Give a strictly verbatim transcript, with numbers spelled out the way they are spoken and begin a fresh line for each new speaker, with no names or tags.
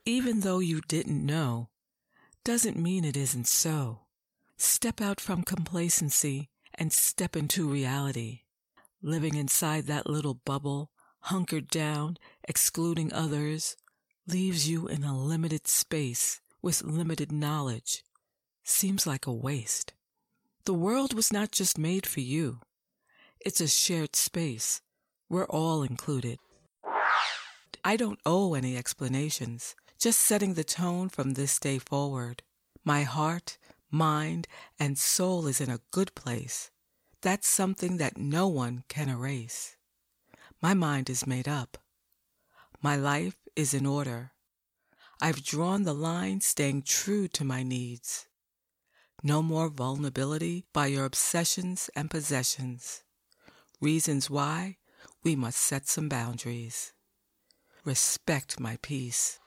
Even though you didn't know, doesn't mean it isn't so. Step out from complacency and step into reality. Living inside that little bubble, hunkered down, excluding others, leaves you in a limited space with limited knowledge. Seems like a waste. The world was not just made for you. It's a shared space. We're all included. I don't owe any explanations, just setting the tone from this day forward. My heart, mind, and soul is in a good place. That's something that no one can erase. My mind is made up. My life is in order. I've drawn the line staying true to my needs. No more vulnerability by your obsessions and possessions. Reasons why we must set some boundaries. Respect my peace.